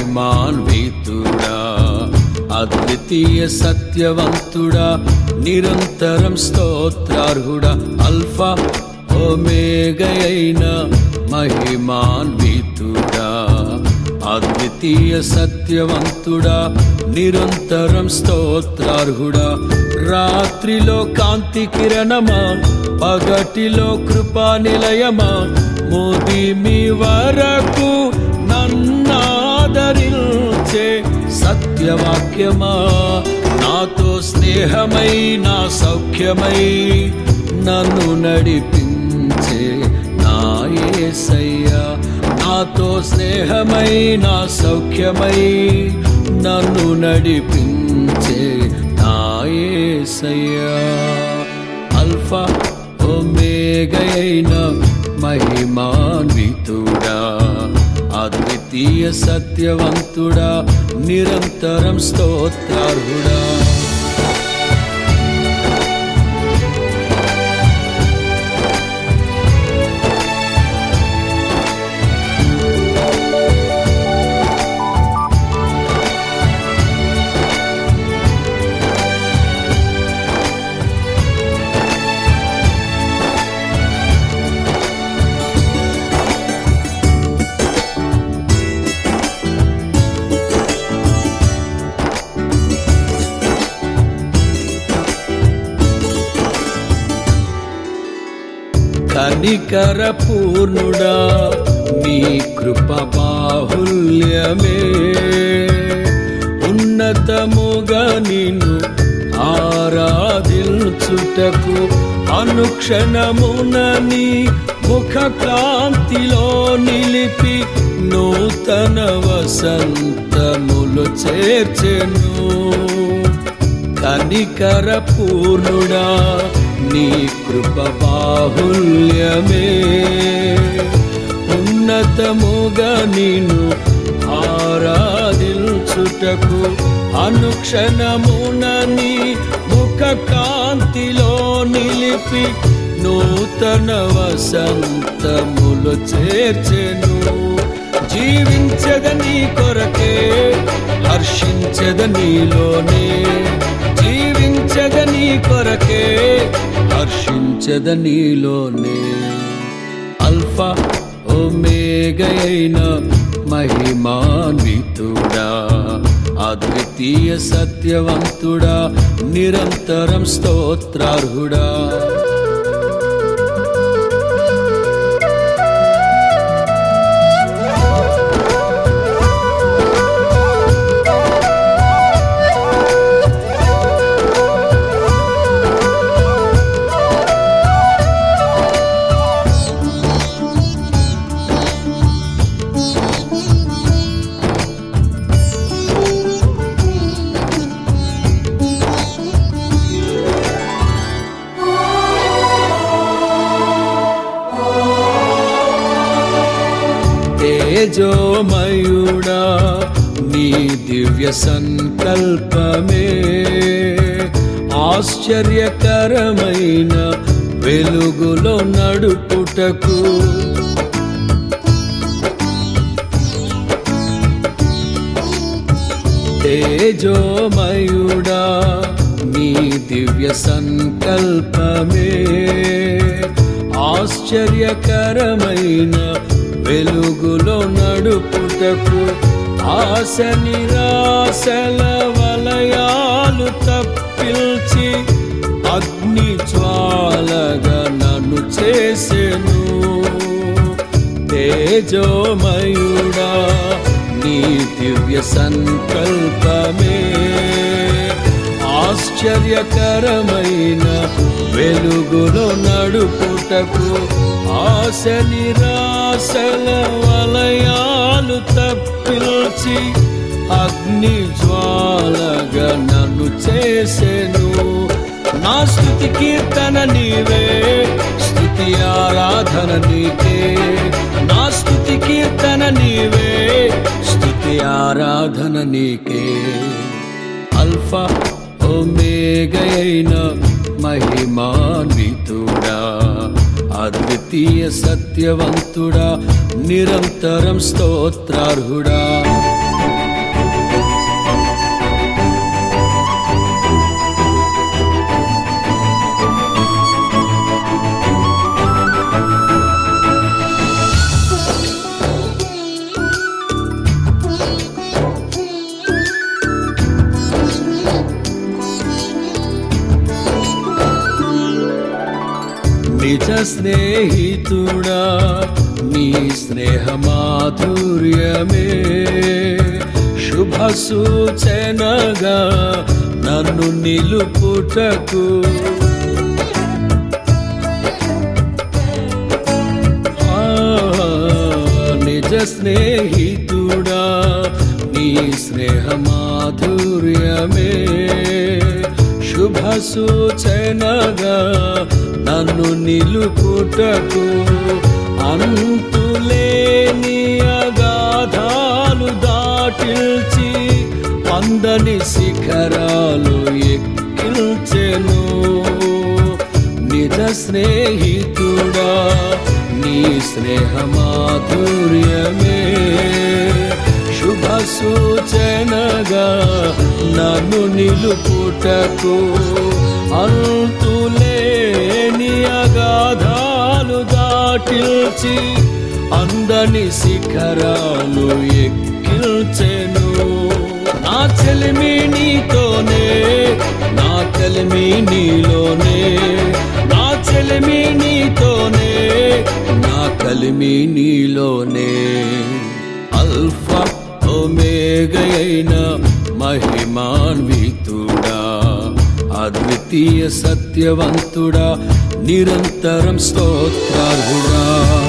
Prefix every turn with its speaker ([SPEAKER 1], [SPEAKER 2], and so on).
[SPEAKER 1] మహిమాన్వితుడా, అద్వితీయ సత్యవంతుడా, నిరంతరం స్తోత్రార్హుడా, అల్ఫా ఒమేగయైన మహిమాన్వితుడా, అద్వితీయ సత్యవంతుడా, నిరంతరం స్తోత్రార్హుడా, రాత్రిలో కాంతి కిరణమా, పగటిలో కృపా నిలయమా, ముదిమి వరకు నన్నాదరించే సత్యవాక్యమా, నాతో స్నేహమై నా సౌఖ్యమై నన్ను నడిపించే నా యేసయ్యా, నాతో స్నేహమై నా సౌఖ్యమై నన్ను నడిపించే నా యేసయ్యా, అల్ఫా ఒమేగయైన మహిమాన్వితుడా, అద్వితీయ సత్యవంతుడా, నిరంతరం స్తోత్రార్హుడా. కనికర పూర్ణుడా, నీ కృప బాహుల్యమే, ఉన్నతముగా నిన్ను ఆరాధించుటకు అనుక్షణమున నీ ముఖ కాంతిలో నిలిపి నూతన వసంతములు చేర్చెను. కనికర పూర్ణుడా, నీ కృప బాహుల్యమే, ఉన్నతముగా నిన్ను ఆరాధించుటకు అనుక్షణమున నీ ముఖ కాంతిలో నిలిపి నూతన వసంతములు చేర్చెను. జీవించద నీ కొరకే, హర్షించద నీలోనే, జీవించద నీ కొరకే, హర్షించద నీలోనే, అల్ఫా ఒమేగయైన మహిమాన్వితుడా, అద్వితీయ సత్యవంతుడా, నిరంతరం స్తోత్రార్హుడా. తేజోమయుడా, నీ దివ్య సంకల్పమే, ఆశ్చర్యకరమైన వెలుగులో నడుపుటకు తేజోమయుడా, నీ దివ్య సంకల్పమే, ఆశ్చర్యకరమైన వెలుగులో నడుపుటకు ఆశ నిరాశల వలయాలు తప్పిల్చి అగ్ని జ్వాలగా నన్ను చేసెను. తేజోమయుడా, నీ దివ్య సంకల్పమే, ఆశ్చర్యకరమైన వెలుగులో నడుపుటకు ఆశ నిరాశల వలయాలు తప్పిల్చి అగ్ని జ్వాలగా నన్ను చేసెను. నా స్తుతి కీర్తన నీవే, స్తుతి ఆరాధన నీకే, నా స్తుతి కీర్తన నీవే, స్తుతి ఆరాధన నీకే, అల్ఫా ఒమేగయైన మహిమాన్వితుడా, అద్వితీయ సత్యవంతుడా, నిరంతరం స్తోత్రార్హుడా. స్నేహితుడా నీ స్నేహ మాధుర్యమే శుభ సూచనగా నన్ను నిలుపుటకు నిజ స్నేహితుడా నీ స్నేహ మాధుర్యమే శుభ సూచనగా నన్ను నిలుపుటకు అంతులేని అగాధాలు దాటిల్చి అందని శిఖరాలు ఎక్కిల్చెను నిజ స్నేహితుడా నీ స్నేహ మాధుర్యమే శుభ సూచనగా నన్ను నిలుపుటకు అంతులేని అగాధాలు దాటిల్చి అందని శిఖరాలు ఎక్కిల్చెను నా చెలిమి నీతోనే నా కలిమి నీలోనే నా చెలిమి నీతోనే నా కలిమి నీలోనే అల్ఫా ఒమేగయైన మహిమాన్వితుడా అద్వితీయ సత్యవంతుడా నిరంతరం స్తోత్రార్హుడా